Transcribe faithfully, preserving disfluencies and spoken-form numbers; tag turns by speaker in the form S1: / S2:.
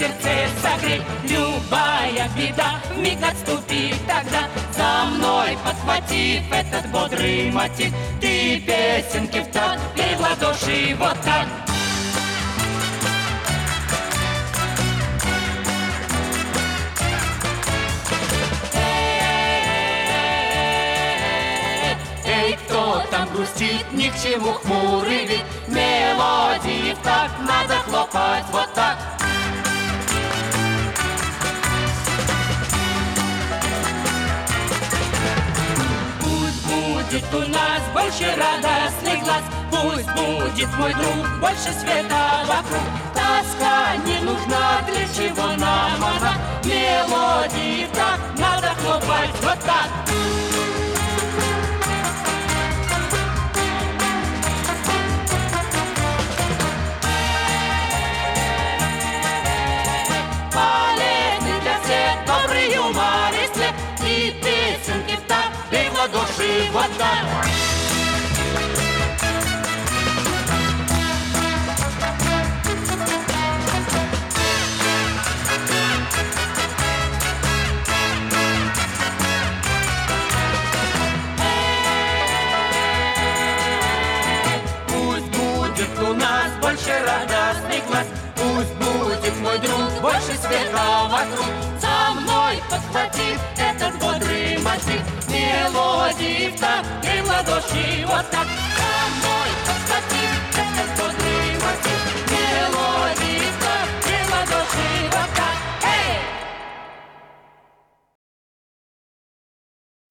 S1: сердце согреть. Любая беда вмиг отступит тогда. За мной подхватив этот бодрый мотив, ты песенки в такт, бей в ладоши вот так. Эй, кто там грустит, ни к чему хмурый вид. Мелодии в такт, надо хлопать вот так. Будет у нас больше радостных глаз, пусть будет мой друг больше света вокруг. Тоска не нужна, для чего нам она? Мелодии так, надо хлопать вот так. Полезный для всех добрый юмор и след, и песенки в такт, бей в ладоши вот так. Пусть будет у нас больше радостных глаз, пусть будет мой друг больше света вокруг. За мной подхватив этот бодрый мотив, мелодии в такт, бей в ладоши вот так.